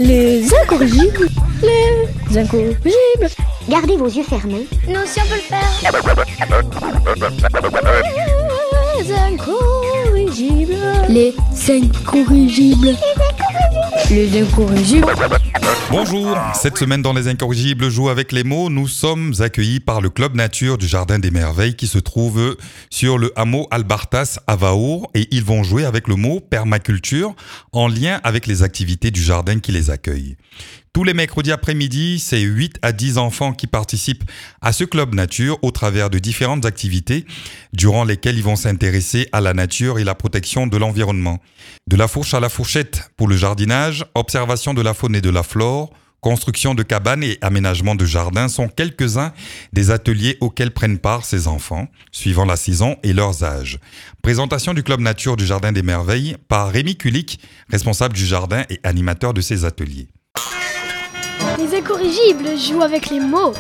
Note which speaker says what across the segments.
Speaker 1: Les incorrigibles. Les incorrigibles.
Speaker 2: Gardez vos yeux fermés.
Speaker 3: Nous aussi on peut le faire.
Speaker 1: Les incorrigibles. Les incorrigibles. Les incorrigibles.
Speaker 4: Bonjour, cette semaine dans Les Incorrigibles joue avec les mots, nous sommes accueillis par le Club Nature du Jardin des Merveilles qui se trouve sur le hameau Albartas à Vaour et ils vont jouer avec le mot permaculture en lien avec les activités du jardin qui les accueille. Tous les mercredis après-midi, c'est 8 à 10 enfants qui participent à ce club nature au travers de différentes activités durant lesquelles ils vont s'intéresser à la nature et la protection de l'environnement. De la fourche à la fourchette pour le jardinage, observation de la faune et de la flore, construction de cabanes et aménagement de jardins sont quelques-uns des ateliers auxquels prennent part ces enfants, suivant la saison et leurs âges. Présentation du club nature du Jardin des Merveilles par Rémi Kulik, responsable du jardin et animateur de ces ateliers.
Speaker 3: Les incorrigibles jouent avec les mots.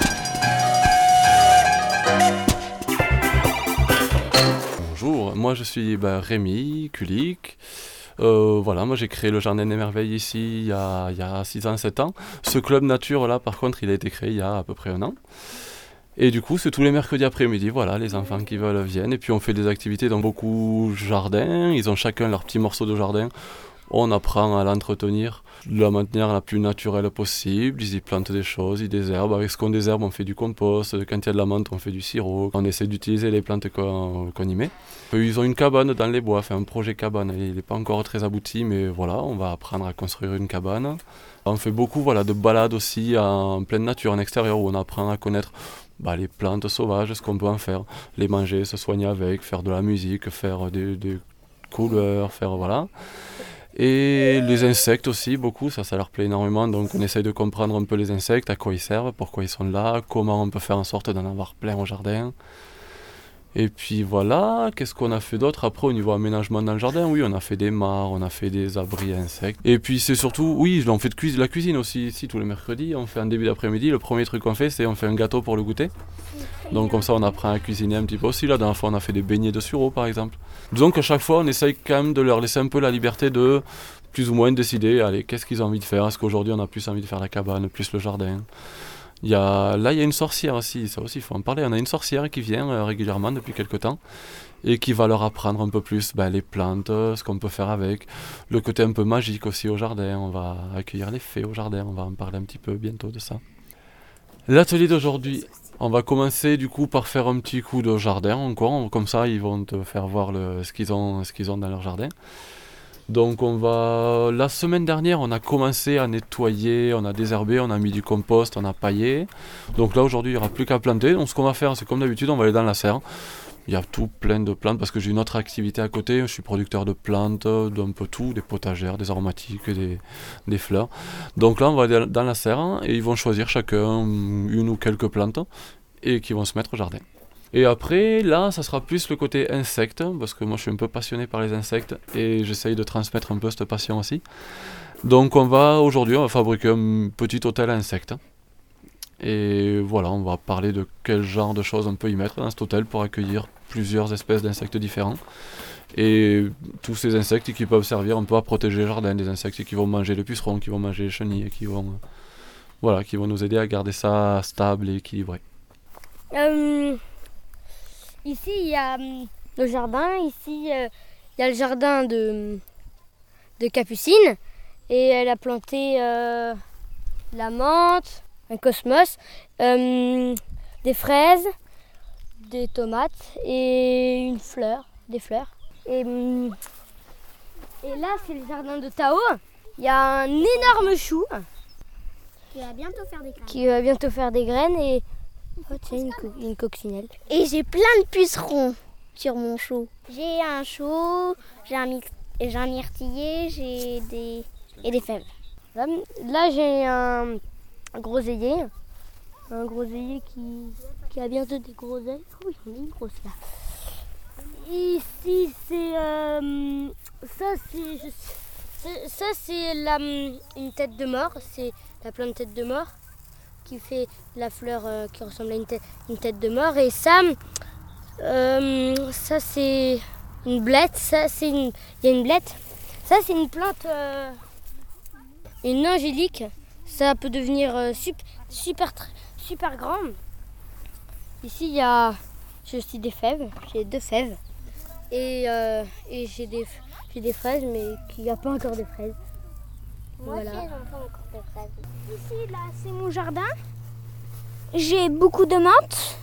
Speaker 5: Bonjour, moi je suis Rémi Kulik. Moi j'ai créé le Jardin des Merveilles ici il y a 6 ans, 7 ans. Ce club nature là par contre il a été créé il y a à peu près 1 an. Et du coup c'est tous les mercredis après-midi, voilà, les enfants qui veulent viennent. Et puis on fait des activités dans beaucoup de jardins, ils ont chacun leur petit morceau de jardin. On apprend à l'entretenir, de la maintenir la plus naturelle possible. Ils y plantent des choses, ils désherbent. Avec ce qu'on désherbe, on fait du compost. Quand il y a de la menthe, on fait du sirop. On essaie d'utiliser les plantes qu'on y met. Ils ont une cabane dans les bois, un projet cabane. Il n'est pas encore très abouti, mais voilà, on va apprendre à construire une cabane. On fait beaucoup de balades aussi en pleine nature, en extérieur, où on apprend à connaître les plantes sauvages, ce qu'on peut en faire. Les manger, se soigner avec, faire de la musique, faire des couleurs, voilà. Et les insectes aussi, beaucoup, ça leur plaît énormément. Donc on essaye de comprendre un peu les insectes, à quoi ils servent, pourquoi ils sont là, comment on peut faire en sorte d'en avoir plein au jardin. Et puis voilà, qu'est-ce qu'on a fait d'autre après au niveau aménagement dans le jardin? Oui, on a fait des mares, on a fait des abris à insectes. Et puis c'est surtout, oui, on fait de la cuisine aussi, ici tous les mercredis. On fait en début d'après-midi, le premier truc qu'on fait, c'est on fait un gâteau pour le goûter. Donc comme ça on apprend à cuisiner un petit peu aussi. La dernière fois on a fait des beignets de sureau par exemple. Disons qu'à chaque fois on essaye quand même de leur laisser un peu la liberté de plus ou moins décider, allez, qu'est-ce qu'ils ont envie de faire? Est-ce qu'aujourd'hui on a plus envie de faire la cabane, plus le jardin? Il y a une sorcière aussi, ça aussi il faut en parler. On a une sorcière qui vient régulièrement depuis quelques temps et qui va leur apprendre un peu plus les plantes, ce qu'on peut faire avec, le côté un peu magique aussi au jardin. On va accueillir les fées au jardin, on va en parler un petit peu bientôt de ça. L'atelier d'aujourd'hui, on va commencer du coup par faire un petit coup de jardin encore, comme ça ils vont te faire voir ce qu'ils ont dans leur jardin. Donc la semaine dernière on a commencé à nettoyer, on a désherbé, on a mis du compost, on a paillé. Donc là aujourd'hui il n'y aura plus qu'à planter. Donc ce qu'on va faire c'est comme d'habitude, on va aller dans la serre. Il y a tout plein de plantes parce que j'ai une autre activité à côté. Je suis producteur de plantes, d'un peu tout, des potagères, des aromatiques, des fleurs. Donc là on va aller dans la serre et ils vont choisir chacun une ou quelques plantes et qui vont se mettre au jardin. Et après, là, ça sera plus le côté insectes, parce que moi, je suis un peu passionné par les insectes et j'essaye de transmettre un peu cette passion aussi. Donc, aujourd'hui, on va fabriquer un petit hôtel à insectes. Et voilà, on va parler de quel genre de choses on peut y mettre dans cet hôtel pour accueillir plusieurs espèces d'insectes différents. Et tous ces insectes qui peuvent servir un peu à protéger le jardin, des insectes qui vont manger les pucerons, qui vont manger les chenilles, qui vont nous aider à garder ça stable et équilibré.
Speaker 6: Ici, il y a le jardin. Ici, il y a le jardin de Capucine. Et elle a planté la menthe, un cosmos, des fraises, des tomates et des fleurs. Et là, c'est le jardin de Tao. Il y a un énorme chou
Speaker 2: Qui va bientôt faire des graines.
Speaker 6: qui va bientôt faire des graines. Et oh, tiens, une coccinelle.
Speaker 2: Et j'ai plein de pucerons sur mon chou. J'ai un chou, j'ai un myrtiller, et des fèves.
Speaker 6: Là, j'ai un groseillier. Un groseillier qui a bientôt des groseilles. Oh, il y en a une grosse là. Ici, c'est une tête de mort. C'est la plante tête de mort qui fait la fleur qui ressemble à une tête de mort. Et ça c'est une blette. Il y a une blette. Ça, c'est une plante une angélique, ça peut devenir super grand. Ici, j'ai aussi des fèves, j'ai 2 fèves. Et j'ai des fraises, mais qu'il n'y a pas encore de fraises.
Speaker 2: Moi
Speaker 6: Voilà.
Speaker 2: aussi, j'en fais encore des fraises.
Speaker 3: Ici, là, c'est mon jardin. J'ai beaucoup de menthe.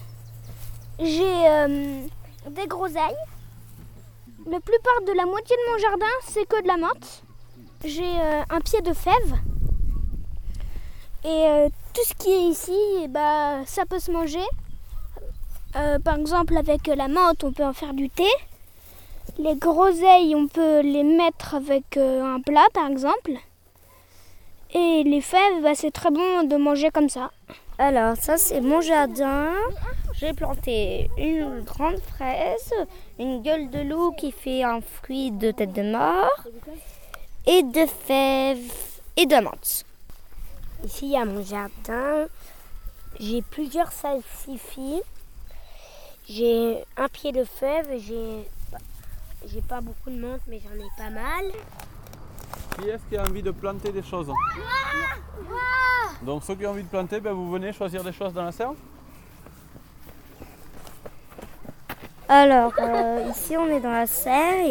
Speaker 3: J'ai des groseilles. La plupart de la moitié de mon jardin, c'est que de la menthe. J'ai un pied de fève. Et tout ce qui est ici, ça peut se manger. Par exemple, avec la menthe, on peut en faire du thé. Les groseilles, on peut les mettre avec un plat, par exemple. Et les fèves, c'est très bon de manger comme ça.
Speaker 2: Alors, ça, c'est mon jardin. J'ai planté une grande fraise, une gueule de loup qui fait un fruit de tête de mort, et de fèves et de menthe. Ici, il y a mon jardin. J'ai plusieurs salsifis. J'ai un pied de fèves. J'ai pas beaucoup de menthe, mais j'en ai pas mal.
Speaker 5: Qui est-ce qui a envie de planter des choses? Donc ceux qui ont envie de planter, vous venez choisir des choses dans la serre.
Speaker 2: Alors, ici, on est dans la serre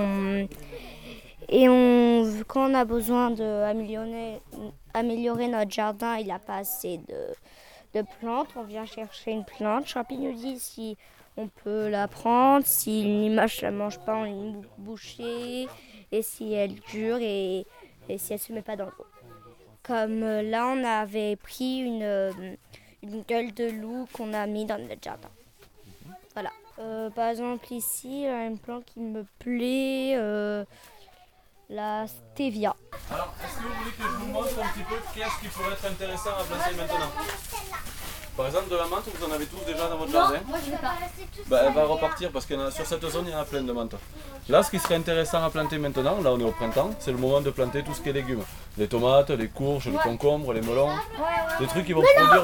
Speaker 2: et quand on a besoin d'améliorer notre jardin, il n'y a pas assez de plantes. On vient chercher une plante. Champi nous dit si on peut la prendre, si l'image ne la mange pas, on la boucher, et si elle dure et si elle ne se met pas dans l'eau. Comme là, on avait pris une gueule de loup qu'on a mis dans notre jardin. Voilà. Par exemple, ici, il y a une plante qui me plaît, la stevia.
Speaker 5: Alors, est-ce que vous voulez que je vous montre un petit peu qu'est-ce qui pourrait être intéressant à planter maintenant? Par exemple, de la menthe, vous en avez tous déjà dans votre jardin?
Speaker 6: Moi, je veux pas.
Speaker 5: Elle va repartir parce que sur cette zone, il y en a plein de menthe. Là, ce qui serait intéressant à planter maintenant, là on est au printemps, c'est le moment de planter tout ce qui est légumes. Les tomates, les courges, les concombres, les melons, des trucs qui vont produire...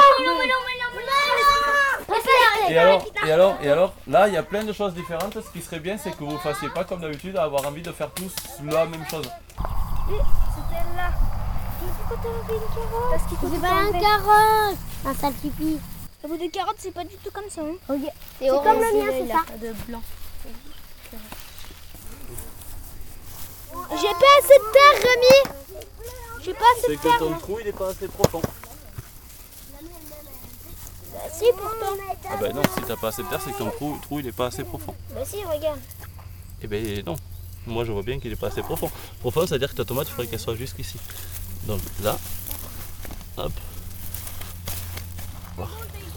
Speaker 5: Et alors, là, il y a plein de choses différentes. Ce qui serait bien, c'est que vous ne fassiez pas comme d'habitude à avoir envie de faire tous la même chose.
Speaker 3: C'était là. Parce qu'il faut
Speaker 2: C'est pas un carotte, un saltipi.
Speaker 3: Ça vaut des carottes, c'est pas du tout comme ça. Hein.
Speaker 2: C'est comme le mien, c'est ça.
Speaker 6: De blanc.
Speaker 3: J'ai pas assez de terre, Rémi. J'ai pas assez
Speaker 5: C'est
Speaker 3: de
Speaker 5: que
Speaker 3: terre.
Speaker 5: ton trou, il n'est pas assez profond.
Speaker 3: Si, pourtant.
Speaker 5: Ah ben non, si t'as pas assez de terre, c'est que ton trou il est pas assez profond.
Speaker 2: Bah si, regarde.
Speaker 5: Eh ben non. Moi je vois bien qu'il est pas assez profond. Profond, ça veut dire que ta tomate, il faudrait qu'elle soit jusqu'ici. Donc là, hop. Voilà.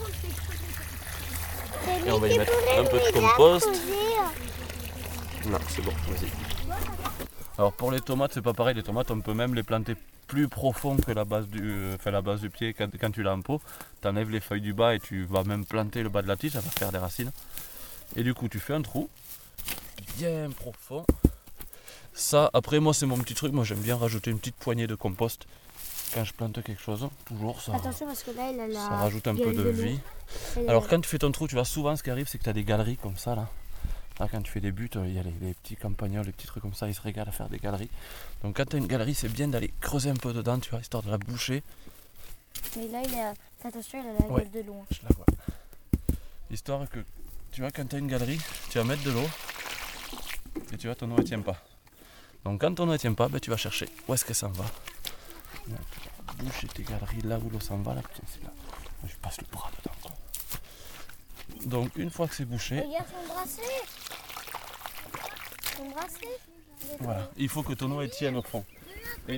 Speaker 5: Et on va y mettre un peu de compost. Non, c'est bon, vas-y. Alors pour les tomates, c'est pas pareil. Les tomates, on peut même les planter plus profond que la base du pied quand tu l'as en pot. Tu enlèves les feuilles du bas et tu vas même planter le bas de la tige, ça va faire des racines. Et du coup, tu fais un trou bien profond. Ça, après, moi, c'est mon petit truc. Moi, j'aime bien rajouter une petite poignée de compost quand je plante quelque chose. Toujours, ça,
Speaker 2: Attention parce que là, il a la...
Speaker 5: ça rajoute un peu de vie. Alors, quand tu fais ton trou, tu vois, souvent, ce qui arrive, c'est que tu as des galeries comme ça, là. Là, quand tu fais des buts, il y a les petits campagnols, les petits trucs comme ça, ils se régalent à faire des galeries. Donc quand tu as une galerie, c'est bien d'aller creuser un peu dedans, tu vois, histoire de la boucher.
Speaker 2: Mais là, attention, il a la
Speaker 5: Ouais.
Speaker 2: gueule de loin.
Speaker 5: Je la vois. Histoire que, tu vois, quand tu as une galerie, tu vas mettre de l'eau et tu vois, ton eau ne tient pas. Donc quand ton eau ne tient pas, tu vas chercher où est-ce que ça va. Là, tu vas boucher tes galeries là où l'eau s'en va, là, putain, c'est là. Je passe le bras dedans, quoi. Donc une fois que c'est bouché,
Speaker 2: Regarde son bracelet. Son bracelet.
Speaker 5: voilà, il faut que ton eau elle tienne au fond. Et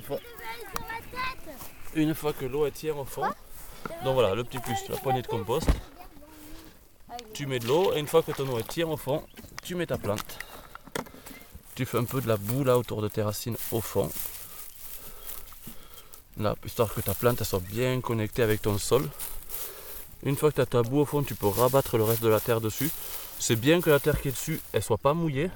Speaker 5: une fois que l'eau elle tient au fond, donc voilà, le petit plus, la poignée de compost, tu mets de l'eau et une fois que ton eau elle tient au fond, tu mets ta plante. Tu fais un peu de la boue là autour de tes racines au fond. Là, histoire que ta plante elle soit bien connectée avec ton sol. Une fois que tu as ta boue au fond, tu peux rabattre le reste de la terre dessus. C'est bien que la terre qui est dessus, elle soit pas mouillée.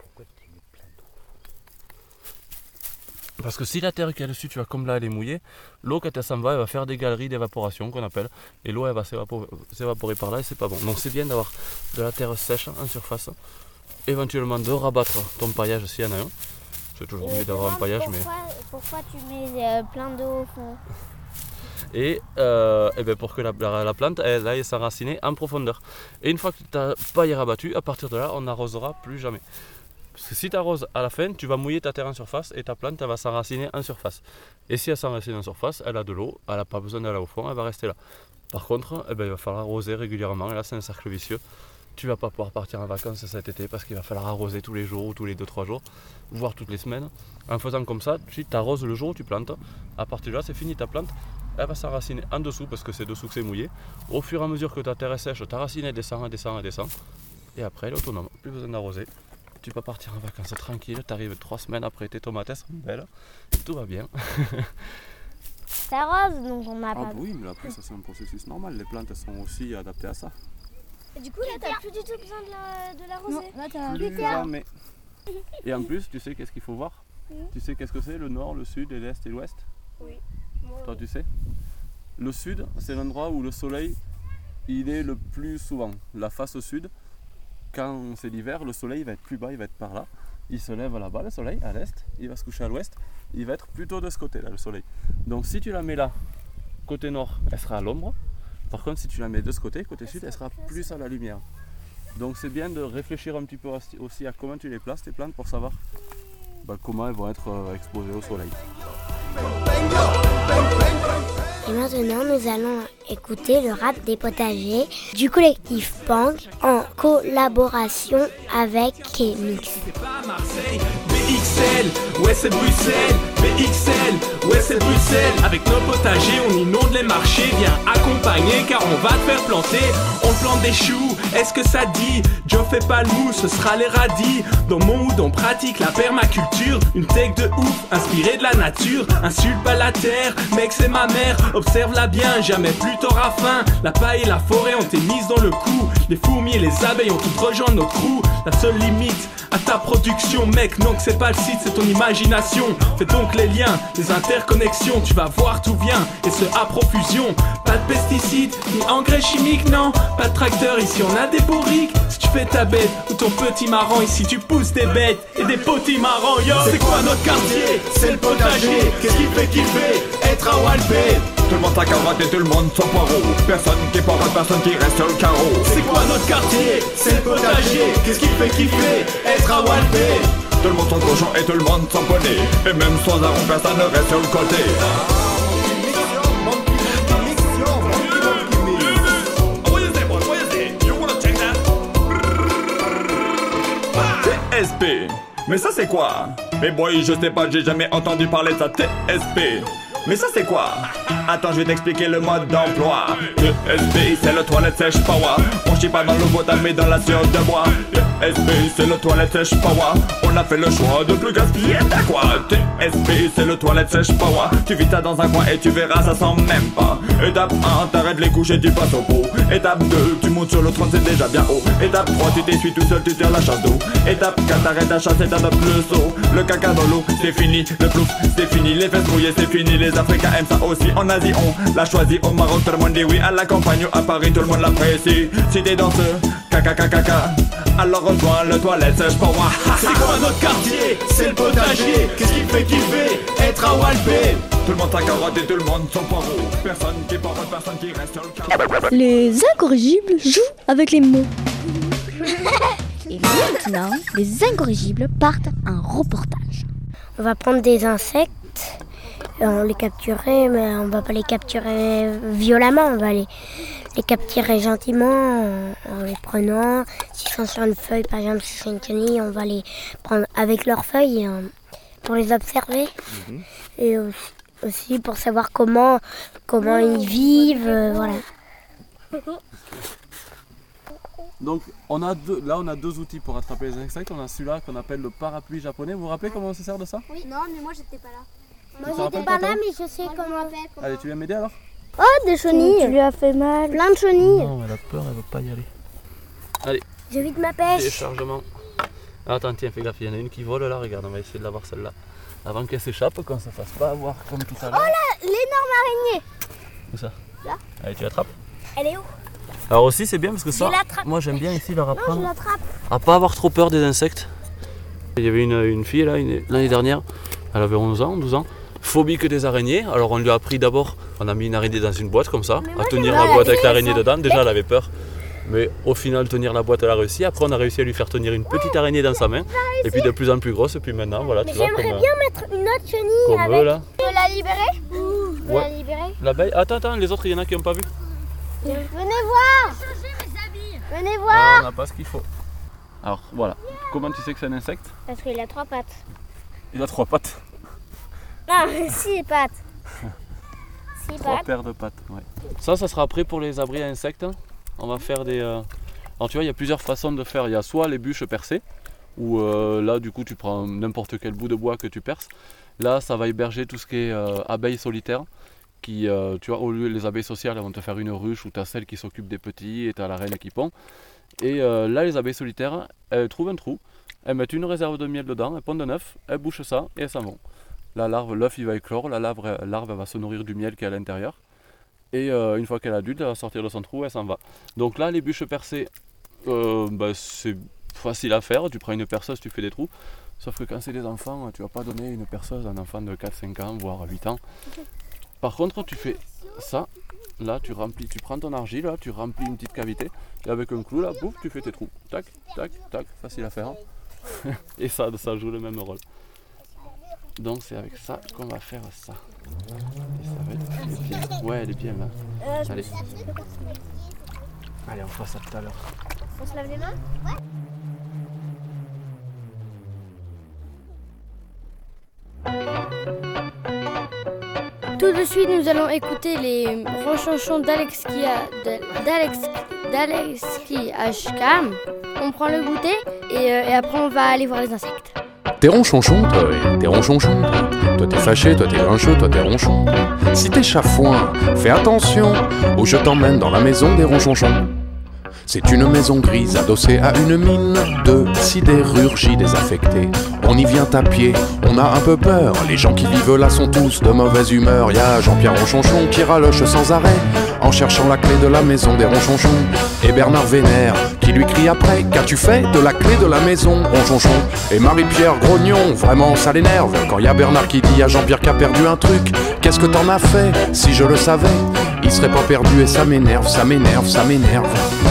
Speaker 5: Parce que si la terre qui est dessus, tu vois, comme là elle est mouillée, l'eau quand elle s'en va, elle va faire des galeries d'évaporation qu'on appelle. Et l'eau elle va s'évaporer par là et c'est pas bon. Donc c'est bien d'avoir de la terre sèche en surface. Éventuellement de rabattre ton paillage s'il y en a un. C'est toujours mieux d'avoir un paillage, mais...
Speaker 3: Pourquoi tu mets plein d'eau au fond?
Speaker 5: Et ben pour que la plante elle aille s'enraciner en profondeur. Et une fois que ta paille est rabattue, à partir de là, on n'arrosera plus jamais. Parce que si tu arroses à la fin, tu vas mouiller ta terre en surface et ta plante elle va s'enraciner en surface. Et si elle s'enracine en surface, elle a de l'eau, elle n'a pas besoin d'aller au fond, elle va rester là. Par contre, il va falloir arroser régulièrement, et là c'est un cercle vicieux. Tu ne vas pas pouvoir partir en vacances cet été parce qu'il va falloir arroser tous les jours ou tous les 2-3 jours, voire toutes les semaines. En faisant comme ça, tu arroses le jour où tu plantes. À partir de là, c'est fini ta plante. Elle va s'enraciner en dessous parce que c'est dessous que c'est mouillé. Au fur et à mesure que ta terre est sèche, ta racine elle descend, elle descend, elle descend. Et après, elle est autonome, plus besoin d'arroser. Tu peux partir en vacances tranquille, tu arrives 3 semaines après tes tomates sont belles, tout va bien.
Speaker 3: Ça arrose, donc on n'a pas...
Speaker 5: oui, mais après ça c'est un processus normal, les plantes elles sont aussi adaptées à ça.
Speaker 3: Et du coup là t'as plus du tout besoin de l'arroser.
Speaker 6: Là, t'as
Speaker 5: Plus jamais. Et en plus, tu sais qu'est-ce qu'il faut voir? Tu sais qu'est-ce que c'est le nord, le sud, et l'est et l'ouest?
Speaker 3: Oui.
Speaker 5: Toi tu sais? Le sud, c'est l'endroit où le soleil il est le plus souvent. La face sud, quand c'est l'hiver, le soleil va être plus bas, il va être par là. Il se lève là-bas, le soleil, à l'est, il va se coucher à l'ouest, il va être plutôt de ce côté-là, le soleil. Donc si tu la mets là, côté nord, elle sera à l'ombre. Par contre, si tu la mets de ce côté, côté sud, elle sera plus à la lumière. Donc c'est bien de réfléchir un petit peu aussi à comment tu les places, tes plantes, pour savoir comment elles vont être exposées au soleil.
Speaker 3: Et maintenant, nous allons écouter le rap des potagers du collectif Punk en collaboration avec K-Mix.
Speaker 7: BXL, ouais c'est Bruxelles, BXL, ouais c'est Bruxelles. Avec nos potagers, on inonde les marchés. Viens accompagner car on va te faire planter. On plante des choux, est-ce que ça dit? Joe fait pas le mou, ce sera les radis. Dans mon hood, on pratique la permaculture. Une tech de ouf, inspirée de la nature. Insulte pas la terre, mec c'est ma mère. Observe-la bien, jamais plus t'auras faim. La paille et la forêt ont été mises dans le coup. Les fourmis et les abeilles ont toutes rejoint notre crew. La seule limite à ta production, mec, non que c'est pas le site, c'est ton imagination. Fais donc les liens, les interconnexions. Tu vas voir tout vient, et ce à profusion. Pas de pesticides, ni engrais chimiques, non. Pas de tracteur, ici on a des bourriques. Si tu fais ta bête ou ton petit marron, ici tu pousses des bêtes et des petits marrons, yo. C'est quoi notre quartier? C'est le potager. Qu'est-ce qui fait kiffer? Être à Walpé.
Speaker 8: Tout le monde sa carotte et tout le monde son poireau. Personne qui porte, personne qui reste sur le carreau.
Speaker 7: C'est quoi notre quartier? C'est le potager. Qu'est-ce qui fait kiffer? Être à Walpé.
Speaker 8: Tout le monde son cochon et tout le monde son poney. Et même sans arôme, personne ne reste sur le côté. TSP. Mais ça c'est quoi? Mais boy, je sais pas, j'ai jamais entendu parler de ça. TSP. Mais ça c'est quoi? Attends, je vais t'expliquer le mode d'emploi. TSP, c'est le toilette sèche power. On chie pas dans l'eau potable mais dans la sueur de bois. TSP, c'est le toilette sèche power. On a fait le choix de plus gaspiller ta quoi. TSP, c'est le toilette sèche power. Tu vis ça dans un coin et tu verras, ça sent même pas. Étape 1, t'arrêtes les couches et tu passes au pot. Étape 2, tu montes sur le trône, c'est déjà bien haut. Étape 3, tu t'essuies tout seul, tu tires la chasse d'eau. Étape 4, t'arrêtes à chasser, t'adoptes le seau. Le caca dans l'eau, c'est fini. Le plouf, c'est fini. Les fesses mouillées, c'est fini. Les Africains aiment ça aussi. En Asie, on l'a choisi. Au Maroc, tout le monde dit oui. À la campagne ou à Paris, tout le monde l'apprécie. Si t'es dans ce caca, alors rejoins le toilette sèche pour moi.
Speaker 7: C'est quoi notre quartier? C'est le potager. Qu'est-ce qui fait kiffer? Être à Walpé.
Speaker 8: Tout le monde sa carotte et tout le monde son poireau. Personne qui porte, personne qui reste sur le carreau.
Speaker 1: Les incorrigibles jouent avec les mots. Et maintenant, les incorrigibles partent un reportage.
Speaker 3: On va prendre des insectes, on les capturer, mais on va pas les capturer violemment, on va les capturer gentiment en les prenant. S'ils sont sur une feuille, par exemple, si c'est une chenille, on va les prendre avec leurs feuilles pour les observer. Et aussi pour savoir comment ils vivent, voilà.
Speaker 5: Donc on a deux outils pour attraper les insectes. On a celui-là qu'on appelle le parapluie japonais. Vous vous rappelez comment on se sert de ça?
Speaker 3: Oui. Non, mais moi j'étais pas là.
Speaker 5: Moi j'étais pas là,
Speaker 3: mais je sais comment.
Speaker 5: Allez, tu viens m'aider alors?
Speaker 3: Oh, des chenilles.
Speaker 6: Tu lui as fait mal.
Speaker 3: Plein de chenilles.
Speaker 5: Non, elle a peur, elle veut pas y aller. Allez,
Speaker 3: J'ai vite ma pêche.
Speaker 5: téléchargement. Attends, tiens, fais gaffe, il y en a une qui vole là, regarde, on va essayer de l'avoir celle-là. Avant qu'elle s'échappe, qu'on se fasse pas avoir comme tout à l'heure.
Speaker 3: Oh là, l'énorme araignée.
Speaker 5: Où ça?
Speaker 3: Là.
Speaker 5: Allez, tu l'attrapes.
Speaker 3: Elle est où?
Speaker 5: Alors aussi c'est bien parce que ça,
Speaker 3: Je l'attrape.
Speaker 5: moi j'aime bien ici leur
Speaker 3: Non, je
Speaker 5: apprendre
Speaker 3: l'attrape.
Speaker 5: à pas avoir trop peur des insectes. Il y avait une fille là, l'année dernière, elle avait 11 ans, 12 ans, phobie que des araignées. Alors on lui a appris d'abord, on a mis une araignée dans une boîte comme ça, à tenir la boîte avec l'araignée dedans. Déjà elle avait peur, mais au final tenir la boîte elle a réussi. Après on a réussi à lui faire tenir une petite araignée dans sa main, et puis de plus en plus grosse, et puis maintenant voilà, tu vois.
Speaker 3: J'aimerais bien mettre une autre chenille avec.
Speaker 5: Eux, là.
Speaker 3: Tu veux la libérer? Tu veux la libérer?
Speaker 5: L'abeille, attends, les autres il y en a qui n'ont pas vu.
Speaker 3: Venez voir! Venez
Speaker 5: Ah,
Speaker 3: voir!
Speaker 5: on n'a pas ce qu'il faut. Alors voilà, comment tu sais que c'est un insecte?
Speaker 3: Parce qu'il a 3 pattes.
Speaker 5: Il a 3 pattes.
Speaker 3: Non, 6 pattes. 6
Speaker 5: 3
Speaker 3: pattes.
Speaker 5: paires de pattes, ouais. Ça sera après pour les abris à insectes. On va faire des... Alors tu vois, il y a plusieurs façons de faire. Il y a soit les bûches percées, où là du coup tu prends n'importe quel bout de bois que tu perces. Là ça va héberger tout ce qui est abeilles solitaires. Qui, tu vois, au lieu les abeilles sociales, elles vont te faire une ruche où tu as celle qui s'occupe des petits et tu as la reine qui pond. Et là, les abeilles solitaires, elles trouvent un trou, elles mettent une réserve de miel dedans, elles pondent un œuf, elles bouchent ça et elles s'en vont. La larve, l'œuf il va éclore, la larve elle va se nourrir du miel qui est à l'intérieur. Et une fois qu'elle est adulte, elle va sortir de son trou et elle s'en va. Donc là, les bûches percées, c'est facile à faire. Tu prends une perceuse, tu fais des trous. Sauf que quand c'est des enfants, tu vas pas donner une perceuse à un enfant de 4-5 ans, voire 8 ans. Par contre, tu fais ça, là tu remplis, tu prends ton argile, là, tu remplis une petite cavité, et avec un clou, là, bouf, tu fais tes trous. Tac, tac, tac, facile à faire. Et ça joue le même rôle. Donc c'est avec ça qu'on va faire ça. Et ça va être bien. Ouais, elle est bien là. Allez. Allez, on fera ça tout à l'heure.
Speaker 3: On se lave les mains?
Speaker 6: Tout de suite, nous allons écouter les ronchonchons d'Alexki Ashkam. On prend le goûter et après on va aller voir les insectes.
Speaker 9: T'es ronchonchon, toi, oui, t'es ronchonchon. Toi t'es fâché, toi t'es grincheux, toi t'es ronchon. Si t'es chafouin, fais attention, ou je t'emmène dans la maison des ronchonchons. C'est une maison grise adossée à une mine de sidérurgie désaffectée. On y vient à pied, on a un peu peur. Les gens qui vivent là sont tous de mauvaise humeur. Y'a Jean-Pierre Ronchonchon qui raloche sans arrêt en cherchant la clé de la maison des ronchonchons. Et Bernard Vénère qui lui crie après: qu'as-tu fait de la clé de la maison, ronchonchon? Et Marie-Pierre Grognon, vraiment ça l'énerve quand y a Bernard qui dit à Jean-Pierre qu'a perdu un truc. Qu'est-ce que t'en as fait? Si je le savais, il serait pas perdu et ça m'énerve, ça m'énerve, ça m'énerve.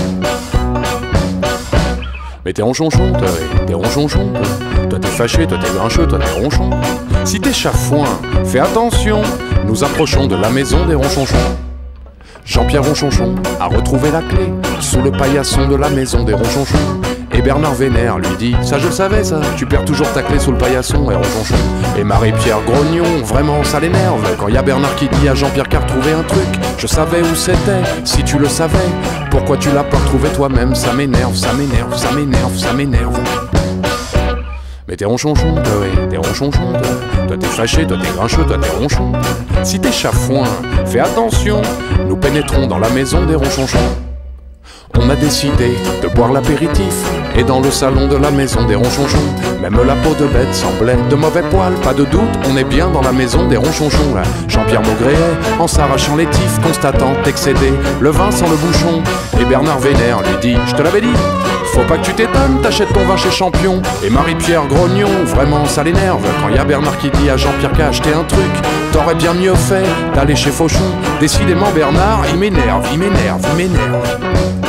Speaker 9: Mais t'es ronchonchon, toi, t'es ronchonchon. Toi t'es fâché, toi t'es grincheux, toi t'es ronchon. Si t'es chafouin, fais attention, nous approchons de la maison des ronchonchons. Jean-Pierre Ronchonchon a retrouvé la clé sous le paillasson de la maison des ronchonchons. Et Bernard Vénère lui dit: ça je le savais ça, tu perds toujours ta clé sous le paillasson, et ronchonchon. Et Marie-Pierre Grognon, vraiment ça l'énerve quand y a Bernard qui dit à Jean-Pierre qu'a retrouvé un truc. Je savais où c'était, si tu le savais, pourquoi tu l'as pas retrouvé toi-même? Ça m'énerve, ça m'énerve, ça m'énerve, ça m'énerve. Mais t'es ronchonchon, toi, oui, t'es ronchonchon, toi. Toi t'es fâché, toi t'es grincheux, toi t'es ronchon. Si t'es chafouin, fais attention, nous pénétrons dans la maison des ronchonchons. On a décidé de boire l'apéritif, et dans le salon de la maison des ronchonchons, même la peau de bête semblait de mauvais poil. Pas de doute, on est bien dans la maison des ronchonchons là. Jean-Pierre Maugréet, en s'arrachant les tifs, constatant excédé le vin sans le bouchon. Et Bernard Vénère lui dit: je te l'avais dit, faut pas que tu t'étonnes, t'achètes ton vin chez Champion. Et Marie-Pierre Grognon, vraiment ça l'énerve quand y a Bernard qui dit à Jean-Pierre qu'a acheté un truc. T'aurais bien mieux fait d'aller chez Fauchon. Décidément Bernard, il m'énerve, il m'énerve, il m'énerve.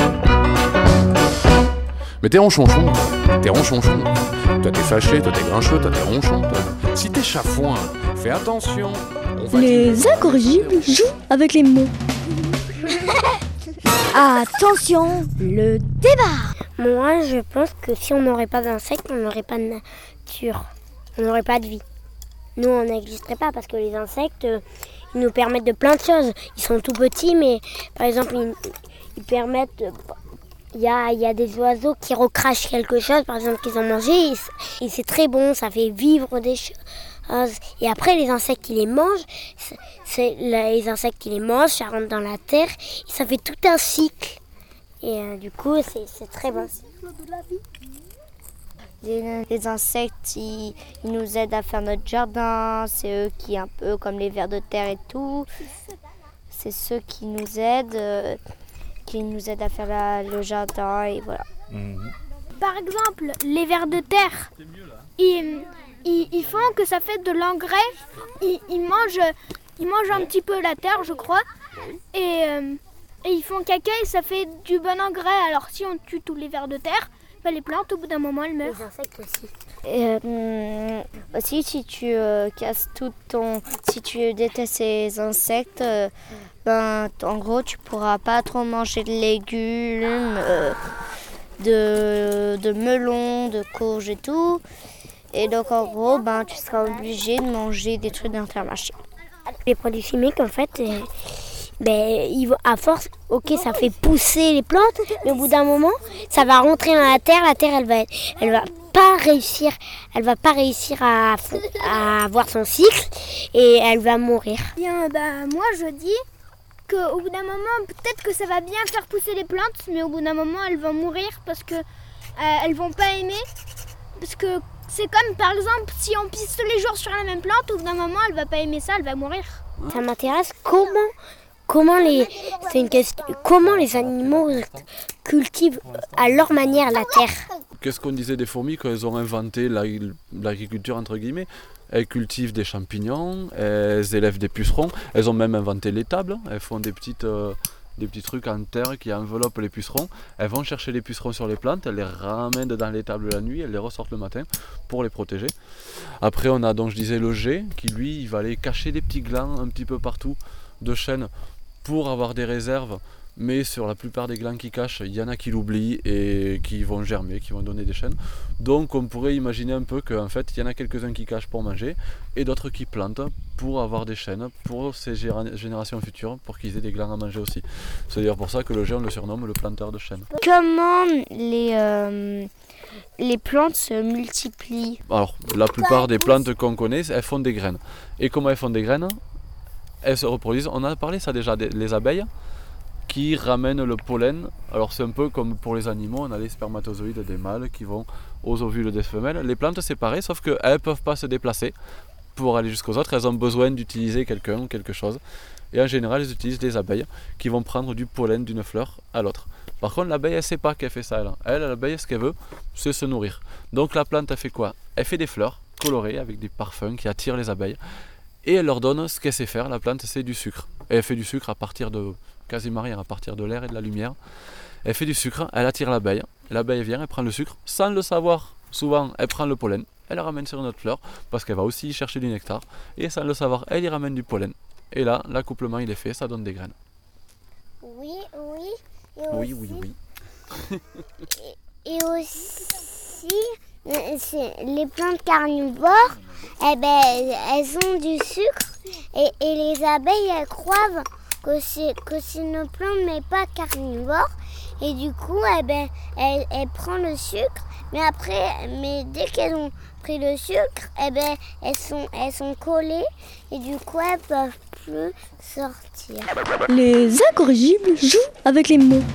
Speaker 9: Mais t'es ronchonchon, t'es ronchonchon. Toi t'es fâché, toi t'es grincheux, toi t'es ronchon, toi. Si t'es chafouin, fais attention.
Speaker 1: Les incorrigibles jouent avec les mots. Attention, le débat.
Speaker 3: Moi, je pense que si on n'aurait pas d'insectes, on n'aurait pas de nature. On n'aurait pas de vie. Nous, on n'existerait pas parce que les insectes, ils nous permettent de plein de choses. Ils sont tout petits, mais par exemple, ils permettent... Il y a des oiseaux qui recrachent quelque chose, par exemple, qu'ils ont mangé, et c'est très bon, ça fait vivre des choses. Et après, les insectes qui les mangent, les insectes qui les mangent, ça rentre dans la terre, et ça fait tout un cycle. Et du coup, c'est très bon.
Speaker 2: Les insectes, ils nous aident à faire notre jardin, c'est eux qui, un peu comme les vers de terre et tout, c'est ceux qui nous aident à faire le jardin et voilà.
Speaker 3: Par exemple, les vers de terre, ils font que ça fait de l'engrais. Ils mangent un petit peu la terre, je crois. Et ils font caca et ça fait du bon engrais. Alors si on tue tous les vers de terre, les plantes au bout d'un moment elles meurent.
Speaker 6: Les insectes aussi.
Speaker 2: Aussi, si tu casses tout si tu détestes ces insectes, en gros, tu pourras pas trop manger de légumes, de melons, de courges et tout. Et donc, en gros, tu seras obligé de manger des trucs d'Intermarché.
Speaker 6: Les produits chimiques, en fait, à force, ok, ça fait pousser les plantes, mais au bout d'un moment, ça va rentrer dans la terre, elle va pas réussir à avoir son cycle et elle va mourir.
Speaker 3: Bien, moi je dis qu'au bout d'un moment, peut-être que ça va bien faire pousser les plantes, mais au bout d'un moment, elles vont mourir parce que elles vont pas aimer. Parce que c'est comme, par exemple, si on pisse tous les jours sur la même plante, au bout d'un moment, elle va pas aimer ça, elle va mourir.
Speaker 6: Ça m'intéresse comment les animaux cultivent à leur manière la terre.
Speaker 5: Qu'est-ce qu'on disait des fourmis quand elles ont inventé l'agriculture entre guillemets? Elles cultivent des champignons, elles élèvent des pucerons, elles ont même inventé l'étable, elles font des petits trucs en terre qui enveloppent les pucerons. Elles vont chercher les pucerons sur les plantes, elles les ramènent dans l'étable la nuit, elles les ressortent le matin pour les protéger. Après on a donc je disais le jet qui lui il va aller cacher des petits glands un petit peu partout de chêne pour avoir des réserves, mais sur la plupart des glands qui cachent, il y en a qui l'oublient et qui vont germer, qui vont donner des chênes. Donc on pourrait imaginer un peu qu'en fait il y en a quelques-uns qui cachent pour manger et d'autres qui plantent pour avoir des chênes pour ces générations futures, pour qu'ils aient des glands à manger aussi. C'est d'ailleurs pour ça que le jet on le surnomme le planteur de chênes.
Speaker 2: Comment les plantes se multiplient?
Speaker 5: Alors la plupart des plantes qu'on connaît, elles font des graines. Et comment elles font des graines? Elles se reproduisent. On a parlé ça déjà, les abeilles qui ramènent le pollen. Alors c'est un peu comme pour les animaux, on a les spermatozoïdes des mâles qui vont aux ovules des femelles. Les plantes c'est pareil, sauf qu'elles ne peuvent pas se déplacer pour aller jusqu'aux autres. Elles ont besoin d'utiliser quelqu'un ou quelque chose. Et en général, elles utilisent des abeilles qui vont prendre du pollen d'une fleur à l'autre. Par contre, l'abeille, elle ne sait pas qu'elle fait ça. L'abeille, ce qu'elle veut, c'est se nourrir. Donc la plante, elle fait quoi? Elle fait des fleurs colorées avec des parfums qui attirent les abeilles. Et elle leur donne ce qu'elle sait faire. La plante, c'est du sucre. Et elle fait du sucre à partir de quasiment rien, à partir de l'air et de la lumière. Elle fait du sucre, elle attire l'abeille. L'abeille vient, elle prend le sucre. Sans le savoir, souvent, elle prend le pollen. Elle le ramène sur une autre fleur parce qu'elle va aussi y chercher du nectar. Et sans le savoir, elle y ramène du pollen. Et là, l'accouplement, il est fait, ça donne des graines.
Speaker 10: Oui. Et aussi, les plantes carnivores, elles ont du sucre et les abeilles, elles croient que c'est une plante mais pas carnivore. Et du coup, elles prennent le sucre, mais dès qu'elles ont pris le sucre, elles sont collées et du coup, elles peuvent plus sortir.
Speaker 1: Les incorrigibles jouent avec les mots.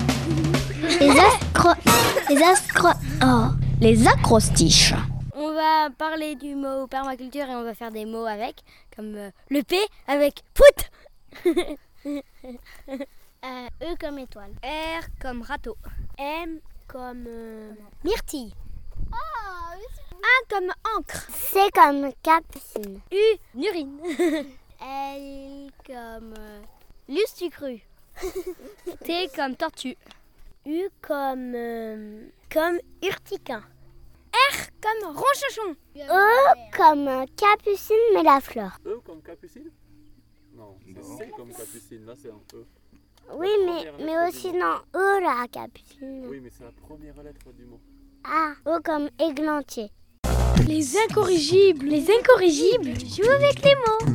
Speaker 1: Les acrostiches.
Speaker 6: On va parler du mot permaculture et on va faire des mots avec, comme le P avec pout.
Speaker 10: E comme étoile.
Speaker 6: R comme râteau.
Speaker 3: M comme
Speaker 6: myrtille.
Speaker 3: A comme encre.
Speaker 10: C comme capucine.
Speaker 6: U, urine.
Speaker 3: L comme
Speaker 6: lustucru. T comme tortue.
Speaker 3: U comme urticain. R comme ronchachon.
Speaker 10: E comme capucine mais la fleur.
Speaker 5: E comme capucine? Non, c'est C comme capucine, là c'est un E.
Speaker 10: Oui, mais aussi dans E la capucine.
Speaker 5: Oui, mais c'est la première lettre du mot.
Speaker 10: Ah, E comme églantier.
Speaker 1: Les incorrigibles jouent avec les mots.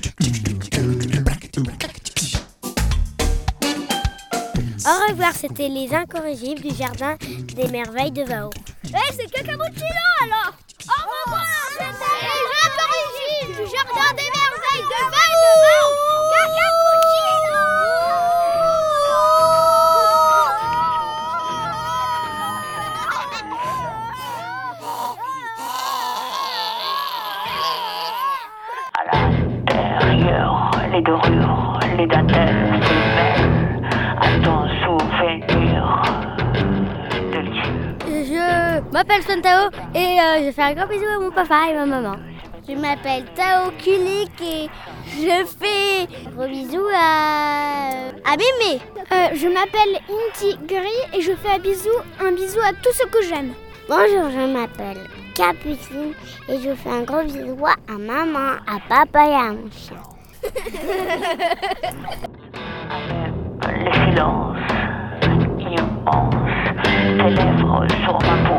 Speaker 6: Au revoir, c'était les incorrigibles du jardin des merveilles de Vao.
Speaker 3: C'est Cacamuccino alors. Au revoir, c'était les incorrigibles du jardin des merveilles de Vao. Cacamuccino.
Speaker 11: Les dorures, les dentelles, les belles, à ton souvenir délicieux.
Speaker 6: Je m'appelle Santao et je fais un gros bisou à mon papa et ma maman.
Speaker 10: Je m'appelle Tao Kulik et je fais un gros bisou à Mémé.
Speaker 3: Je m'appelle Inti Gris et je fais un bisou à tous ceux que j'aime.
Speaker 10: Bonjour, je m'appelle Capucine et je fais un gros bisou à maman, à papa et à mon chien.
Speaker 11: Les silences immenses, tes lèvres sur ma peau.